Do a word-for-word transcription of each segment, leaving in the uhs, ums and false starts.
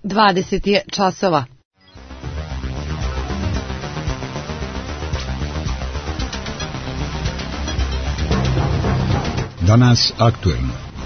dvadeset je časova. Danas aktuelno.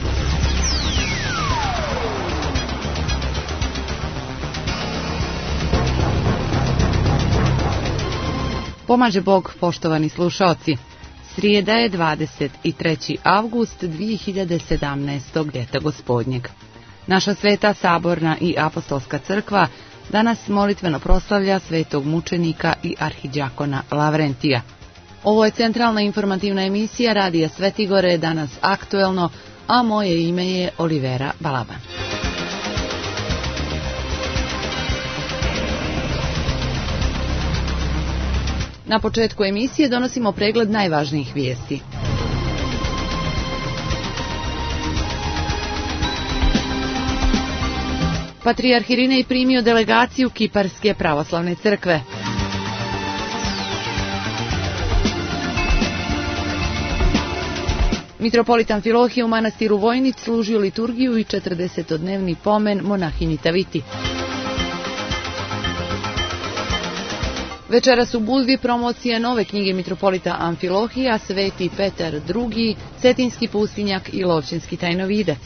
Pomaže Bog, poštovani slušaoci. Srijeda je dvadeset treći avgust dvije hiljade sedamnaestog. ljeta gospodnjeg. Naša sveta saborna i apostolska crkva danas molitveno proslavlja svetog mučenika i arhidjakona Lavrentija. Ovo je centralna informativna emisija Radija Svetigore, danas aktuelno, a moje ime je Olivera Balaban. Na početku emisije donosimo pregled najvažnijih vijesti. Patrijarh Irinej primio delegaciju Kiparske pravoslavne crkve. Mitropolit Amfilohije u manastiru Vojnić služio liturgiju i četrdesetodnevni pomen monahinji Taviti. Večeras u Budvi promocija nove knjige mitropolita Amfilohija, Sveti Petar drugi, Cetinski pustinjak i Lovćinski tajnovidac.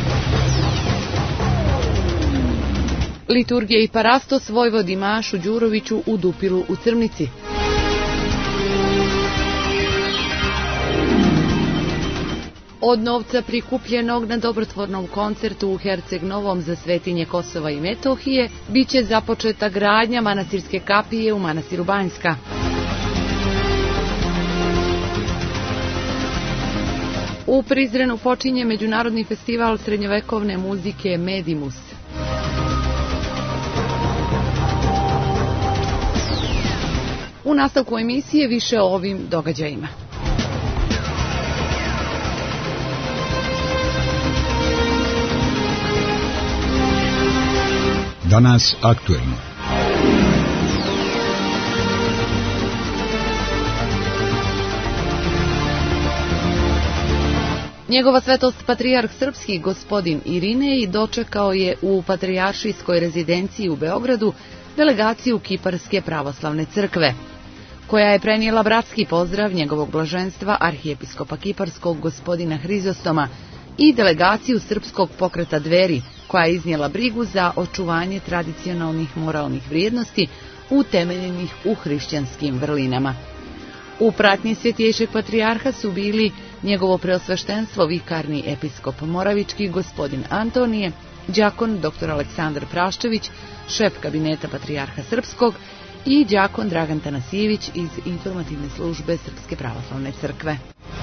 Liturgija i parastos vojvodi Mašu Đuroviću u Dupilu u Crnici. Od novca prikupljenog na dobrotvornom koncertu u Herceg Novom za svetinje Kosova i Metohije biće započeta gradnja manastirske kapije u manastiru Banjska. U Prizrenu počinje Međunarodni festival srednjovekovne muzike Medimus. U nastavku emisije više o ovim događajima. Danas aktuelno. Njegova svetost patrijarh srpski gospodin Irinej dočekao je u patrijaršijskoj rezidenciji u Beogradu delegaciju Kiparske pravoslavne crkve, koja je prenijela bratski pozdrav njegovog blaženstva arhijepiskopa Kiparskog gospodina Hrizostoma i delegaciju srpskog pokreta Dveri, koja je iznijela brigu za očuvanje tradicionalnih moralnih vrijednosti utemeljenih u hrišćanskim vrlinama. U pratnji svjetejšeg patrijarha su bili njegovo preosveštenstvo vikarni episkop Moravički gospodin Antonije, đakon dr Aleksandar Praščević, šef kabineta patrijarha srpskog i đakon Dragan Tanasijević iz informativne službe Srpske pravoslavne crkve.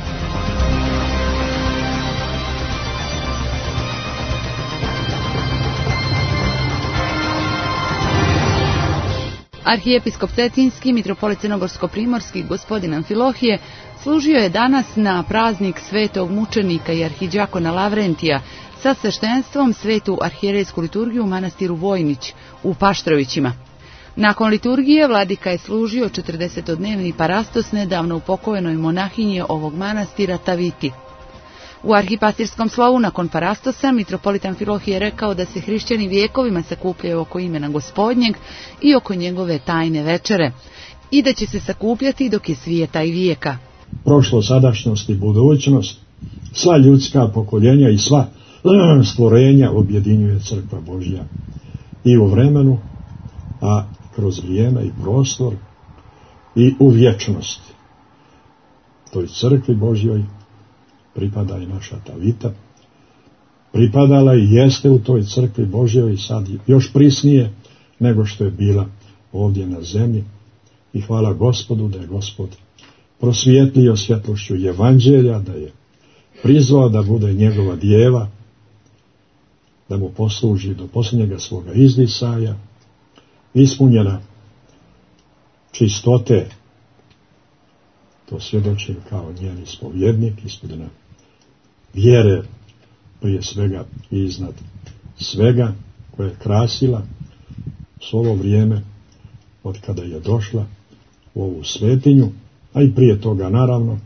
Arhijepiskop Cetinski, mitropolit Crnogorsko-primorski gospodin Amfilohije služio je danas na praznik svetog mučenika i arhidjakona Lavrentija sa sveštenstvom svetu arhijerejsku liturgiju u manastiru Vojnić u Paštrovićima. Nakon liturgije vladika je služio četrdesetodnevni parastos nedavno upokojenoj monahinji ovog manastira Taviti. U arhipastirskom slovu nakon parastosa mitropolit Amfilohije je rekao da se hrišćani vijekovima sakupljaju oko imena Gospodnjeg i oko njegove tajne večere i da će se sakupljati dok je svijeta i vijeka. Prošlo, sadašnjost i budućnost, sva ljudska pokoljenja i sva stvorenja objedinjuje Crkva Božja i u vremenu, a kroz vrijeme i prostor i u vječnost. Toj Crkvi Božjoj pripada i naša Tavita, pripadala i jeste u toj Crkvi Božjoj i sad još prisnije nego što je bila ovdje na zemlji. I hvala Gospodu da je Gospod prosvijetlio svjetlošću evanđelja, da je prizvao da bude njegova djeva, da mu posluži do posljednjega svoga izdisaja, ispunjena čistote. To svjedočim kao njen ispovjednik, ispunjena vjere prije svega i iznad svega, koja je krasila s ovo vrijeme od kada je došla u ovu svetinju, a i prije toga naravno.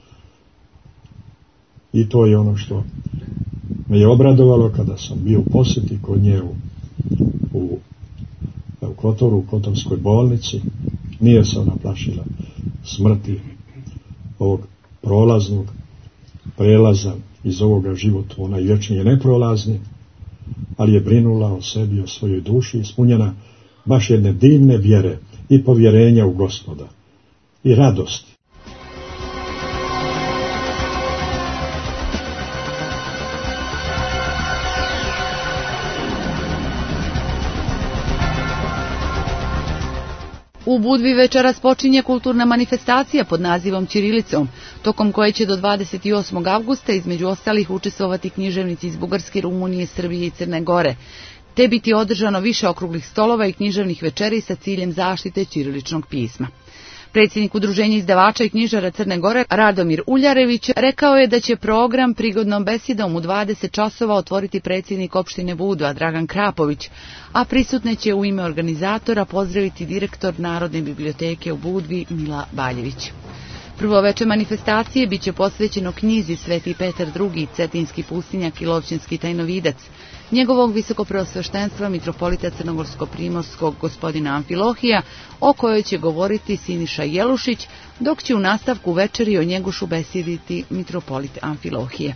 I to je ono što me je obradovalo kada sam bio u posjeti kod nje u, u, u Kotoru, u Kotorskoj bolnici. Nije se ona plašila smrti ovog prolaznog prelaza iz ovoga života, onaj vječni je neprolazni, ali je brinula o sebi, o svojoj duši, ispunjena baš jedne divne vjere i povjerenja u Gospoda i radosti. U Budvi večeras počinje kulturna manifestacija pod nazivom Ćirilicom, tokom koje će do dvadeset osmog avgusta između ostalih učestvovati književnici iz Bugarske, Rumunije, Srbije i Crne Gore, te biti održano više okruglih stolova i književnih večeri sa ciljem zaštite ćiriličnog pisma. Predsjednik Udruženja izdavača i knjižara Crne Gore, Radomir Uljarević, rekao je da će program prigodnom besedom u dvadeset časova otvoriti predsjednik opštine Budva, Dragan Krapović, a prisutne će u ime organizatora pozdraviti direktor Narodne biblioteke u Budvi, Mila Baljević. Prvo veče manifestacije biće posvećeno knjizi Sveti Petar drugi, Cetinski pustinjak i Lovćinski tajnovidac, njegovog visokopreosveštenstva mitropolita crnogorsko-primorskog gospodina Amfilohija, o kojoj će govoriti Siniša Jelušić, dok će u nastavku večeri o Njegošu besediti mitropolit Amfilohije.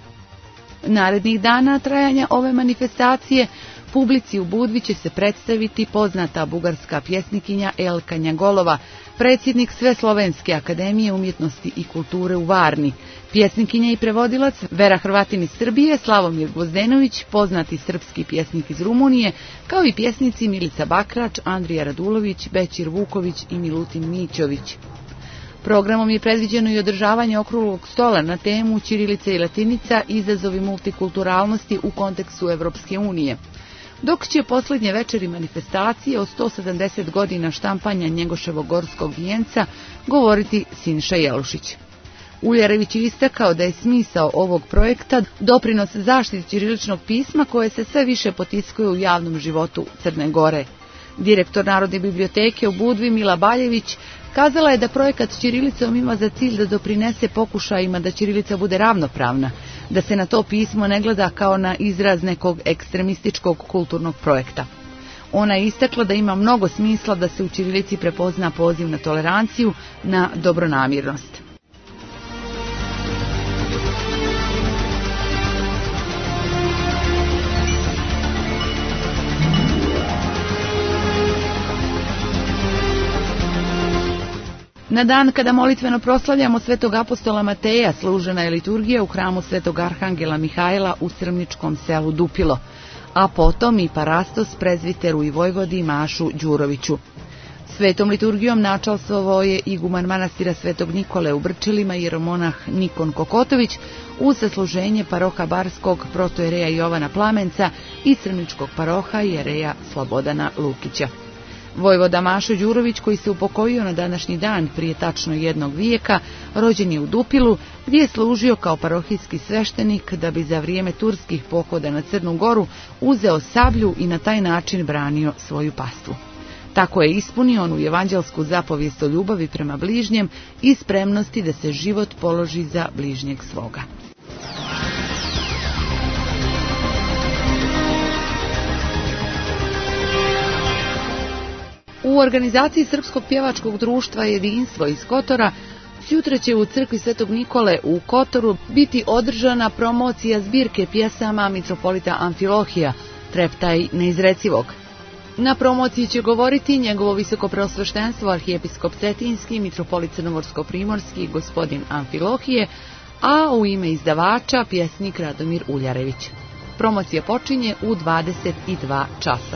Narednih dana trajanja ove manifestacije publici u Budvi će se predstaviti poznata bugarska pjesnikinja Elka Njagolova, predsjednik Sveslovenske akademije umjetnosti i kulture u Varni, pjesnikinja i prevodilac Vera Hrvatin iz Srbije, Slavomir Gvozdenović, poznati srpski pjesnik iz Rumunije, kao i pjesnici Milica Bakrač, Andrija Radulović, Bećir Vuković i Milutin Mićović. Programom je predviđeno i održavanje okruglog stola na temu Ćirilica i latinica, izazovi multikulturalnosti u kontekstu Evropske unije, dok će posljednje večeri manifestacije o sto sedamdeset godina štampanja Njegoševog gorskog vijenca govoriti Siniša Jelušić. Uljarević je istakao da je smisao ovog projekta doprinos zaštiti ćiriličnog pisma koje se sve više potiskuje u javnom životu Crne Gore. Direktor Narodne biblioteke u Budvi Mila Baljević kazala je da projekat ćirilicom ima za cilj da doprinese pokušajima da ćirilica bude ravnopravna, da se na to pismo ne gleda kao na izraz nekog ekstremističkog kulturnog projekta. Ona je istakla da ima mnogo smisla da se u ćirilici prepozna poziv na toleranciju, na dobronamjernost. Na dan kada molitveno proslavljamo svetog apostola Mateja, služena je liturgija u hramu svetog arhangela Mihajla u Srmničkom selu Dupilo, a potom i parastos prezviteru i vojvodi Mašu Đuroviću. Svetom liturgijom načalstvovao je iguman manastira Svetog Nikole u Brčelima jeromonah Nikon Kokotović uz sasluženje paroha Barskog protojereja Jovana Plamenca i Srmničkog paroha jereja Slobodana Lukića. Vojvoda Mašo Đurović, koji se upokojio na današnji dan prije tačno jednog vijeka, rođen je u Dupilu, gdje je služio kao parohijski sveštenik da bi za vrijeme turskih pohoda na Crnu Goru uzeo sablju i na taj način branio svoju pastvu. Tako je ispunio onu evanđelsku zapovijest o ljubavi prema bližnjem i spremnosti da se život položi za bližnjeg svoga. U organizaciji Srpskog pjevačkog društva Jedinstvo iz Kotora sutra će u crkvi Svetog Nikole u Kotoru biti održana promocija zbirke pjesama mitropolita Amfilohija, Treptaj neizrecivog. Na promociji će govoriti njegovo visokopreosveštenstvo arhijepiskop Cetinski, mitropolit Crnogorsko-primorski, gospodin Amfilohije, a u ime izdavača pjesnik Radomir Uljarević. Promocija počinje u dvadeset dva časa.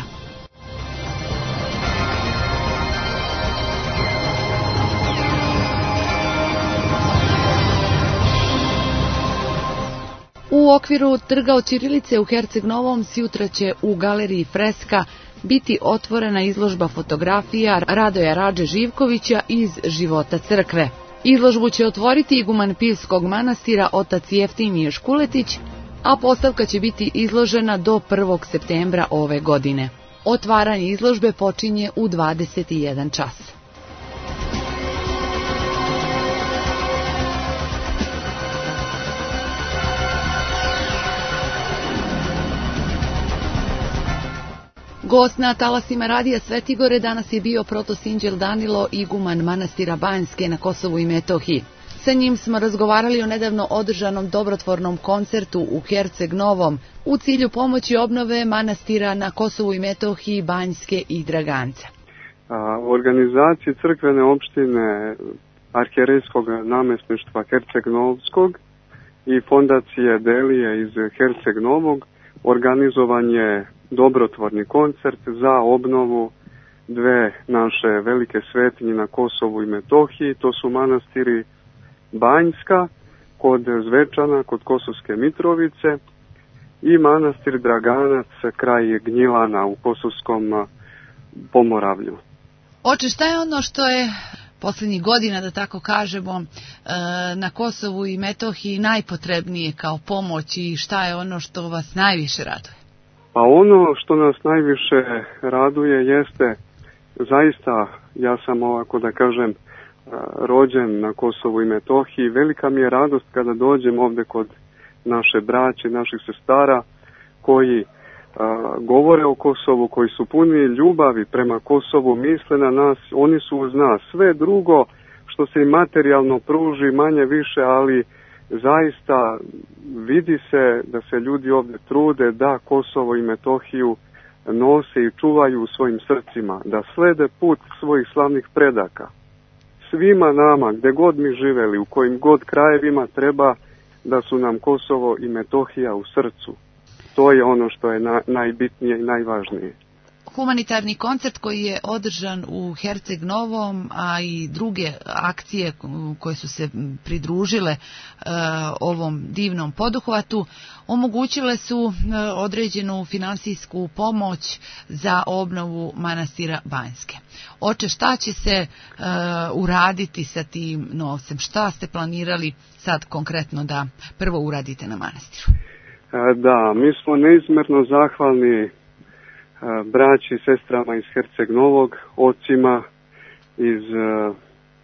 U okviru Trga od ćirilice u Herceg Novom sutra će u galeriji Freska biti otvorena izložba fotografija Radoja Radže Živkovića iz života crkve. Izložbu će otvoriti iguman Pivskog manastira otac Jeftimije Škuletić, a postavka će biti izložena do prvog septembra ove godine. Otvaranje izložbe počinje u dvadeset jedan čas. Gost na talasima radija Svetigore danas je bio protosinđel Danilo, iguman manastira Banjske na Kosovu i Metohiji. Sa njim smo razgovarali o nedavno održanom dobrotvornom koncertu u Herceg Novom u cilju pomoći obnove manastira na Kosovu i Metohiji, Banjske i Draganca. U organizaciji crkvene opštine arhijerejskog namjesništva Herceg Novskog i fondacije Delije iz Herceg Novog organizovan je dobrotvorni koncert za obnovu dve naše velike svetinje na Kosovu i Metohiji. To su manastiri Banjska kod Zvečana, kod Kosovske Mitrovice i manastir Draganac kraj Gnjilana u Kosovskom Pomoravlju. Oče, šta je ono što je posljednjih godina, da tako kažemo, na Kosovu i Metohiji najpotrebnije kao pomoć i šta je ono što vas najviše raduje? Pa ono što nas najviše raduje jeste, zaista, ja sam ovako da kažem, rođen na Kosovu i Metohiji, velika mi je radost kada dođem ovde kod naše braće, naših sestara, koji a, govore o Kosovu, koji su puni ljubavi prema Kosovu, misle na nas, oni su uz nas. Sve drugo što se i materijalno pruži, manje više, ali zaista vidi se da se ljudi ovdje trude da Kosovo i Metohiju nose i čuvaju u svojim srcima, da slede put svojih slavnih predaka. Svima nama, gde god mi živeli, u kojim god krajevima, treba da su nam Kosovo i Metohija u srcu. To je ono što je na, najbitnije i najvažnije. Humanitarni koncert koji je održan u Herceg Novom, a i druge akcije koje su se pridružile e, ovom divnom poduhvatu, omogućile su e, određenu finansijsku pomoć za obnovu manastira Banjske. Oče, šta će se e, uraditi sa tim novcem? Šta ste planirali sad konkretno da prvo uradite na manastiru? E, da, mi smo neizmerno zahvalni braći i sestrama iz Herceg Novog, ocima iz uh,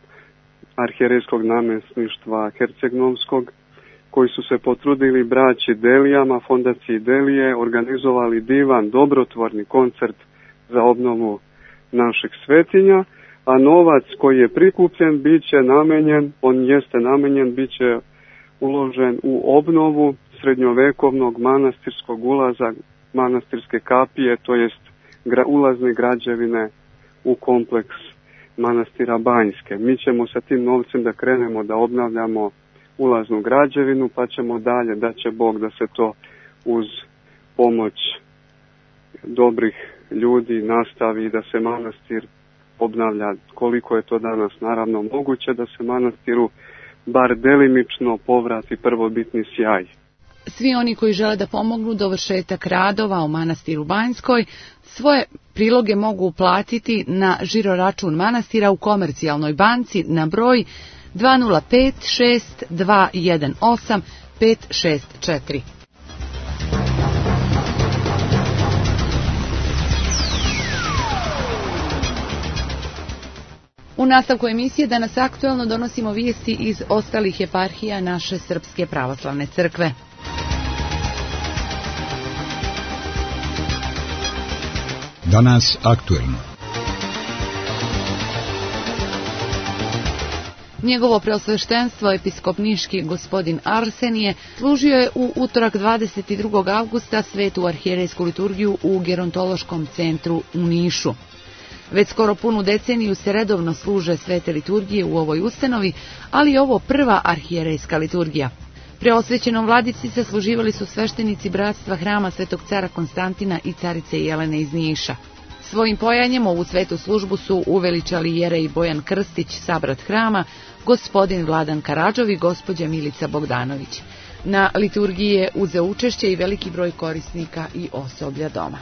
arhijerejskog namjesništva Herceg Novskog, koji su se potrudili, braći Delijama, fondaciji Delije, organizovali divan, dobrotvorni koncert za obnovu naših svetinja, a novac koji je prikupljen bit će namenjen, on jeste namenjen, bit će uložen u obnovu srednjovekovnog manastirskog ulaza, manastirske kapije, to jest gra, ulazne građevine u kompleks manastira Banjske. Mi ćemo sa tim novcem da krenemo da obnavljamo ulaznu građevinu, pa ćemo dalje, da će Bog da se to uz pomoć dobrih ljudi nastavi i da se manastir obnavlja koliko je to danas naravno moguće, da se manastiru bar delimično povrati prvobitni sjaj. Svi oni koji žele da pomognu dovršetak radova u manastiru Banjskoj, svoje priloge mogu uplatiti na žiro račun manastira u Komercijalnoj banci na broj dva nula pet šest dva jedan osam pet šest četiri. U nastavku emisije danas aktuelno donosimo vijesti iz ostalih eparhija naše Srpske pravoslavne crkve. Danas aktuelno. Njegovo preosveštenstvo episkop niški gospodin Arsenije služio je u utorak dvadeset drugog avgusta svetu arhijerejsku liturgiju u gerontološkom centru u Nišu. Već skoro punu deceniju se redovno služe svete liturgije u ovoj ustanovi, ali je ovo prva arhijerejska liturgija. Preosvećenom vladici se služivali su sveštenici bratstva hrama Svetog cara Konstantina i carice Jelene iz Niša. Svojim pojanjem ovu svetu službu su uveličali jerej Bojan Krstić, sabrat hrama, gospodin Vladan Karadžov i gospođa Milica Bogdanović. Na liturgiji je uzeo učešće i veliki broj korisnika i osoblja doma.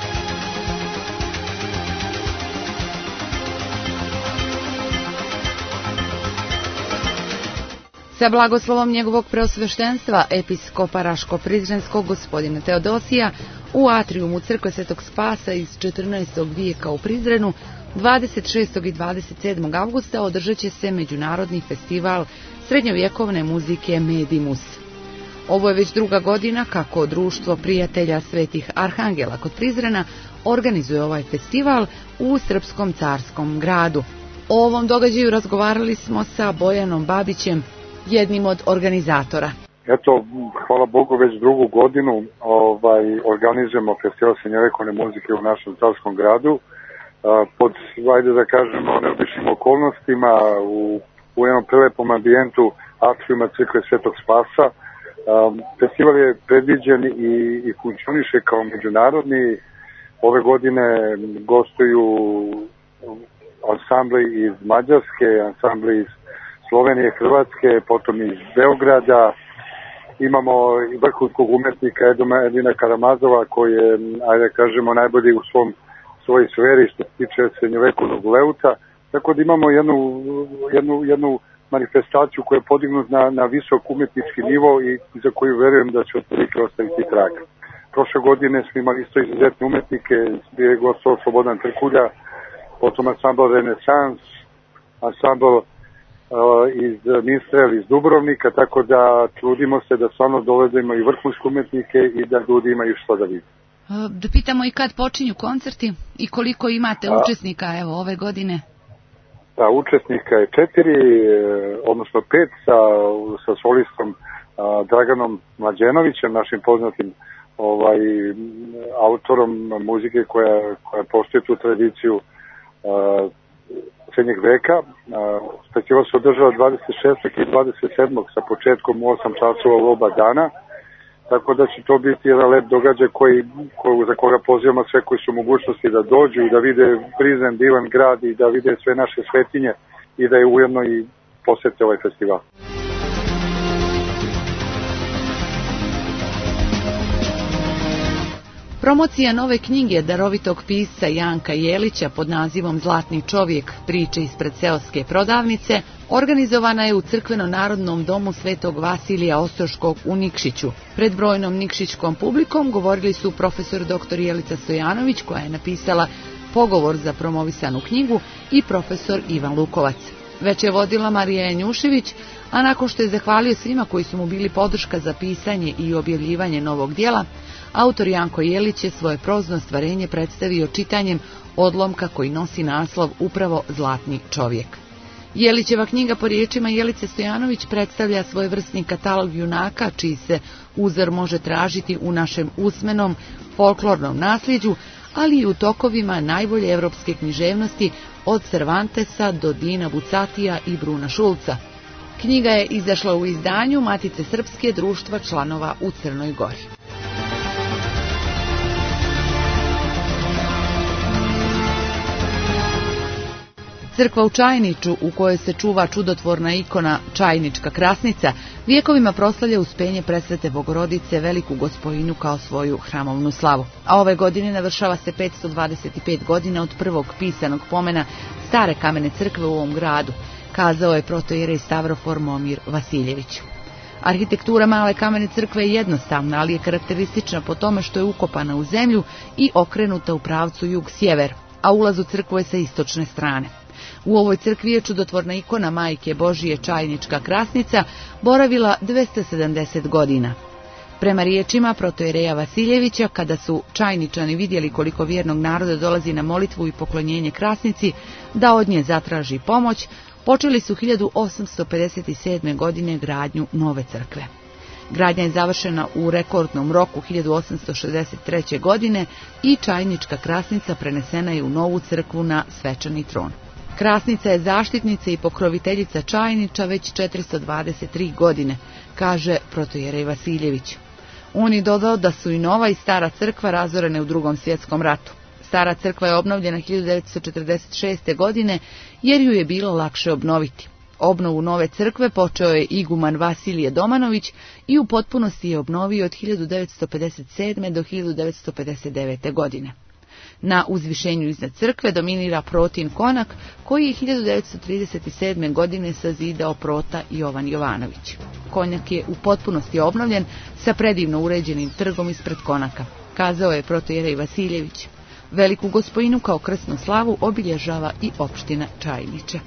Sa blagoslovom njegovog preosveštenstva episkopa Raško-Prizrenskog gospodina Teodosija u atrijumu crkve Svetog Spasa iz četrnaestog vijeka u Prizrenu dvadeset šestog i dvadeset sedmog avgusta održat će se međunarodni festival srednjovjekovne muzike Medimus. Ovo je već druga godina kako Društvo prijatelja Svetih Arhangela kod Prizrena organizuje ovaj festival u Srpskom carskom gradu. O ovom događaju razgovarali smo sa Bojanom Babićem, jednim od organizatora. Eto, hvala Bogu, već drugu godinu ovaj, organizujemo festival srednjovekovne muzike u našem carskom gradu. Pod, ajde da kažemo, neobičnim okolnostima, u, u jednom prelepom ambijentu atriuma crkve Svetog Spasa. Festival je predviđen i, i funkcioniše kao međunarodni. Ove godine gostuju ansambli iz Mađarske, ansambli iz Slovenije, Hrvatske, potom iz Beograda. Imamo i vrhunskog umetnika Edina Karamazova koji je, ajde da kažemo, najbolji u svom svojoj sferi što se tiče srednjovekovnog leuta. Tako da imamo jednu, jednu, jednu manifestaciju koja je podignuta na, na visok umetnički nivo i za koju verujem da će otprilike ostaviti trag. Prošle godine smo imali isto izuzetne umetnike, bio je gostao Slobodan Trkulja, potom ansambl Renesans, ansambl uh, iz Minstrel iz Dubrovnika, tako da trudimo se da stvarno dovedemo i vrhunske umetnike i da ljudi imaju što da vidi. Da pitamo i kad počinju koncerti i koliko imate A, učesnika evo ove godine? Da, učesnika je četiri, odnosno pet sa, sa solistom a, Draganom Mlađenovićem, našim poznatim ovaj, autorom muzike koja, koja poštuje tu tradiciju a, srednjeg veka. Festival se održava dvadeset šestog i dvadeset sedmog sa početkom u osam časova u oba dana. Tako da će to biti jedan lep događaj koji, koji, za koga pozivamo sve koji su mogućnosti da dođu i da vide Prizren, divan grad i da vide sve naše svetinje i da je ujedno i posete ovaj festival. Promocija nove knjige darovitog pisca Janka Jelića pod nazivom Zlatni čovjek, priče ispred seoske prodavnice, organizovana je u Crkveno-narodnom domu Svetog Vasilija Ostroškog u Nikšiću. Pred brojnom nikšićkom publikom govorili su profesor doktor Jelica Stojanović, koja je napisala pogovor za promovisanu knjigu, i profesor Ivan Lukovac. Već je vodila Marija Janjušević, a nakon što je zahvalio svima koji su mu bili podrška za pisanje i objavljivanje novog djela, autor Janko Jelić je svoje prozno stvarenje predstavio čitanjem odlomka koji nosi naslov upravo Zlatni čovjek. Jelićeva knjiga po riječima Jelice Stojanović predstavlja svojevrsni katalog junaka čiji se uzor može tražiti u našem usmenom folklornom nasljeđu, ali i u tokovima najbolje evropske književnosti od Cervantesa do Dina Bucatija i Bruna Šulca. Knjiga je izašla u izdanju Matice Srpske društva članova u Crnoj Gori. Crkva u Čajniču, u kojoj se čuva čudotvorna ikona Čajnička krasnica, vijekovima proslavlja uspenje presvete Bogorodice, veliku gospojinu, kao svoju hramovnu slavu. A ove godine navršava se petsto dvadeset pet godina od prvog pisanog pomena stare kamene crkve u ovom gradu, kazao je protoijerej Stavrofor Momir Vasiljević. Arhitektura male kamene crkve je jednostavna, ali je karakteristična po tome što je ukopana u zemlju i okrenuta u pravcu jug-sjever, a ulaz u crkvu je sa istočne strane. U ovoj crkvi je čudotvorna ikona Majke Božije Čajnička krasnica boravila dvesta sedamdeset godina. Prema riječima protoijereja Vasiljevića, kada su Čajničani vidjeli koliko vjernog naroda dolazi na molitvu i poklonjenje krasnici, da od nje zatraži pomoć, počeli su hiljadu osamsto pedeset sedme. godine gradnju nove crkve. Gradnja je završena u rekordnom roku hiljadu osamsto šezdeset treće. godine i Čajnička krasnica prenesena je u novu crkvu na svečani tron. Krasnica je zaštitnica i pokroviteljica Čajniča već četiristo dvadeset tri godine, kaže protoijerej Vasiljević. On je dodao da su i nova i stara crkva razorene u Drugom svjetskom ratu. Stara crkva je obnovljena hiljadu devetsto četrdeset šeste. godine jer ju je bilo lakše obnoviti. Obnovu nove crkve počeo je iguman Vasilije Domanović i u potpunosti je obnovio od hiljadu devetsto pedeset sedme. do hiljadu devetsto pedeset devete. godine. Na uzvišenju iznad crkve dominira Protin konak, koji je hiljadu devetsto trideset sedme. godine sazidao prota Jovan Jovanović. Konjak je u potpunosti obnovljen sa predivno uređenim trgom ispred konaka, kazao je protoijerej Vasiljević. Veliku gospojinu kao krsnu slavu obilježava i opština Čajniče.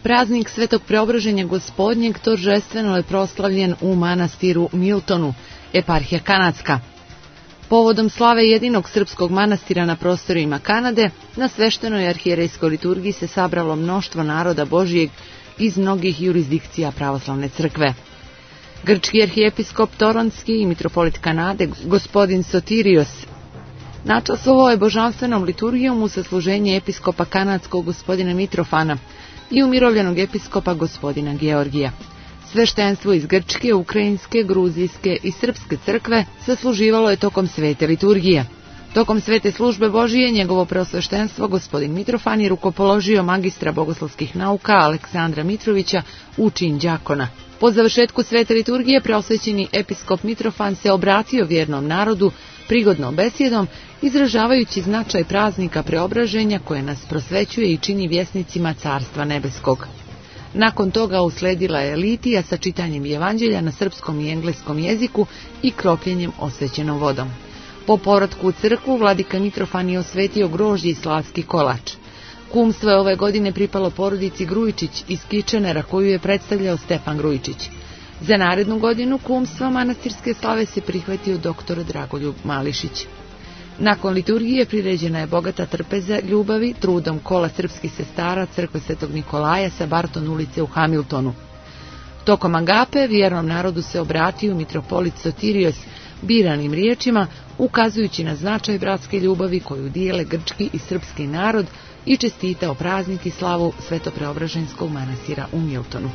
Praznik Svetog Preobraženja Gospodnjeg торжествено je proslavljen u manastiru Miltonu, eparhija kanadska. Povodom slave jedinog srpskog manastira na prostorima Kanade, na sveštenoj arhijerejskoj liturgiji se sabralo mnoštvo naroda Božijeg iz mnogih jurisdikcija pravoslavne crkve. Grčki arhijepiskop Toronski i mitropolit Kanade, gospodin Sotirios, načastvovao je božanstvenom liturgijom u sasluženje episkopa kanadskog gospodina Mitrofana i umirovljenog episkopa gospodina Georgija. Sveštenstvo iz grčke, ukrajinske, gruzijske i srpske crkve sasluživalo je tokom svete liturgije. Tokom svete službe Božije njegovo preosveštenstvo gospodin Mitrofan je rukopoložio magistra bogoslovskih nauka Aleksandra Mitrovića u čin đakona. Po završetku svete liturgije preosvećeni episkop Mitrofan se obratio vjernom narodu prigodnom besjedom, izražavajući značaj praznika preobraženja koje nas prosvećuje i čini vjesnicima Carstva nebeskog. Nakon toga usledila je litija sa čitanjem evanđelja na srpskom i engleskom jeziku i kropljenjem osvećenom vodom. Po povratku u crkvu vladika Mitrofan je osvetio grožđe i slavski kolač. Kumstvo je ove godine pripalo porodici Grujičić iz Kičenera, koju je predstavljao Stefan Grujičić. Za narednu godinu kumstva manastirske slave se prihvatio doktor Dragoljub Mališić. Nakon liturgije priređena je bogata trpeza ljubavi trudom kola srpskih sestara crkve Svetog Nikolaja sa Barton ulice u Hamiltonu. Tokom agape vjernom narodu se obratio mitropolit Sotirios biranim riječima, ukazujući na značaj bratske ljubavi koju dijele grčki i srpski narod i čestitao praznik i slavu Svetopreobraženskog manastira u Miltonu.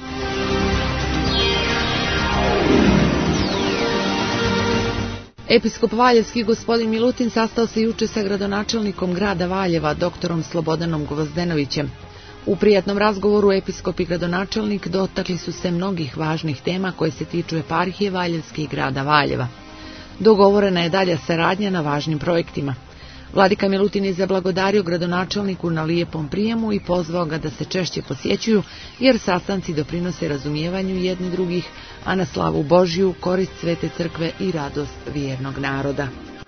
Episkop Valjevski gospodin Milutin sastao se juče sa gradonačelnikom grada Valjeva, doktorom Slobodanom Gvozdenovićem. U prijatnom razgovoru episkop i gradonačelnik dotakli su se mnogih važnih tema koje se tiču eparhije Valjevske i grada Valjeva. Dogovorena je dalja saradnja na važnim projektima. Vladika Milutin je zablagodario gradonačelniku na lijepom prijemu i pozvao ga da se češće posjećuju, jer sastanci doprinose razumijevanju jedni drugih, a na slavu Božju, korist Svete crkve i radost vjernog naroda.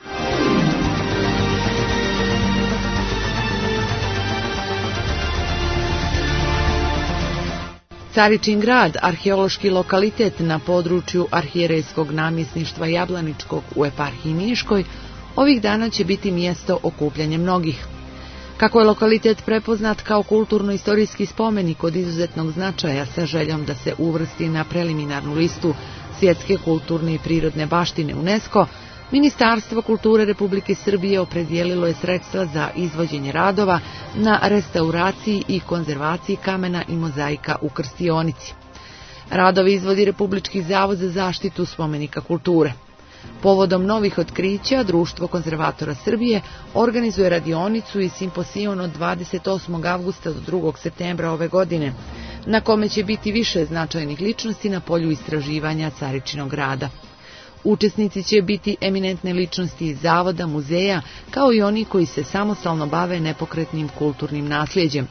Caričin grad, arheološki lokalitet na području arhijerejskog namjesništva Jablaničkog u eparhiji Niškoj, ovih dana će biti mjesto okupljanja mnogih. Kako je lokalitet prepoznat kao kulturno-istorijski spomenik od izuzetnog značaja sa željom da se uvrsti na preliminarnu listu svjetske kulturne i prirodne baštine UNESCO, Ministarstvo kulture Republike Srbije opredijelilo je sredstva za izvođenje radova na restauraciji i konzervaciji kamena i mozaika u Krstionici. Radovi izvodi Republički zavod za zaštitu spomenika kulture. Povodom novih otkrića, Društvo konzervatora Srbije organizuje radionicu i simpozion od dvadeset osmog avgusta do drugog septembra ove godine, na kome će biti više značajnih ličnosti na polju istraživanja Caričinog grada. Učesnici će biti eminentne ličnosti iz zavoda, muzeja, kao i oni koji se samostalno bave nepokretnim kulturnim nasljeđem.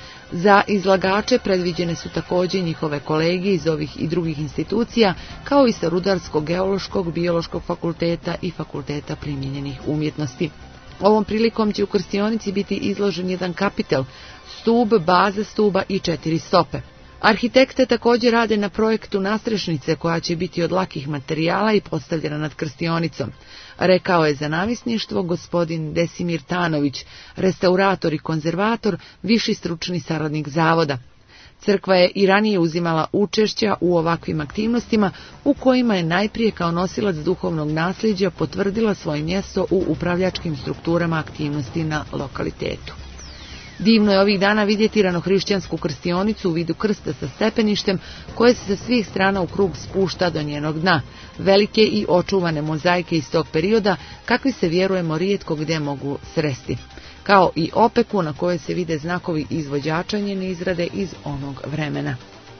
Za izlagače predviđene su također njihove kolege iz ovih i drugih institucija, kao i sa Rudarskog, geološkog, biološkog fakulteta i fakulteta primijenjenih umjetnosti. Ovom prilikom će u Krstionici biti izložen jedan kapitel, stub, baza stuba i četiri stope. Arhitekte također rade na projektu nastrešnice koja će biti od lakih materijala i postavljena nad Krstionicom, rekao je za namjesništvo gospodin Desimir Tanović, restaurator i konzervator, viši stručni saradnik zavoda. Crkva je i ranije uzimala učešća u ovakvim aktivnostima u kojima je najprije kao nosilac duhovnog nasljeđa potvrdila svoje mjesto u upravljačkim strukturama aktivnosti na lokalitetu. Divno je ovih dana vidjeti ranohrišćansku krstionicu u vidu krsta sa stepeništem koje se sa svih strana u krug spušta do njenog dna. Velike i očuvane mozaike iz tog perioda kakvi se vjerujemo rijetko gdje mogu sresti, kao i opeku na kojoj se vide znakovi izvođača njene izrade iz onog vremena.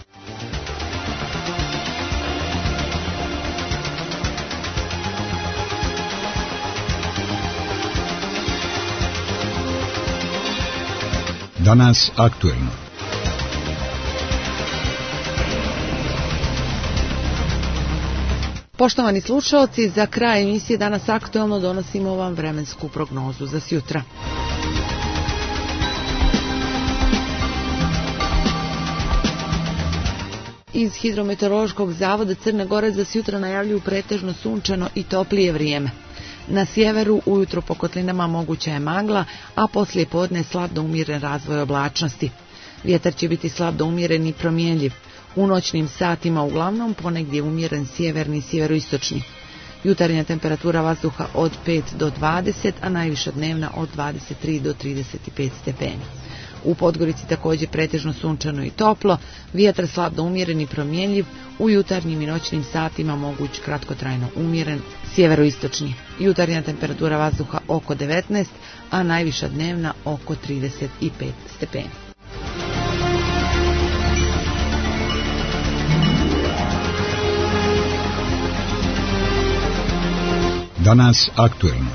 Danas aktuelno. Poštovani slušalci, za kraj emisije Danas aktuelno donosimo vam vremensku prognozu za sjutra. Iz Hidrometeorološkog zavoda Crne Gore za sutra najavljuju pretežno sunčano i toplije vrijeme. Na sjeveru ujutro po kotlinama moguća je magla, a poslije podne slab do umjeren razvoj oblačnosti. Vjetar će biti slab do umjeren i promjenjiv. U noćnim satima uglavnom ponegdje umjeren sjeverni i sjeveroistočni. Jutarnja temperatura vazduha od pet do dvadeset, a najviša dnevna od dvadeset tri do trideset pet stepeni. U Podgorici također pretežno sunčano i toplo, vjetar slab do umjeren i promjenjiv, u jutarnjim i noćnim satima moguć kratkotrajno umjeren sjeveroistočni. Jutarnja temperatura vazduha oko devetnaest, a najviša dnevna oko trideset pet stepeni. Danas aktuelno.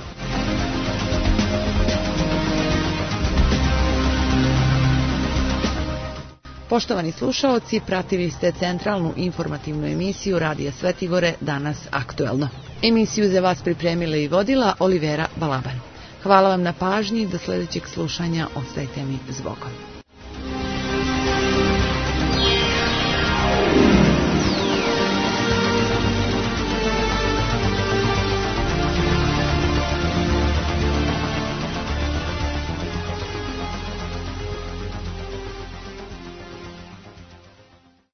Poštovani slušaoci, pratili ste centralnu informativnu emisiju Radija Svetigore Danas aktuelno. Emisiju za vas pripremila i vodila Olivera Balaban. Hvala vam na pažnji, do sljedećeg slušanja, ostajte mi zbogom.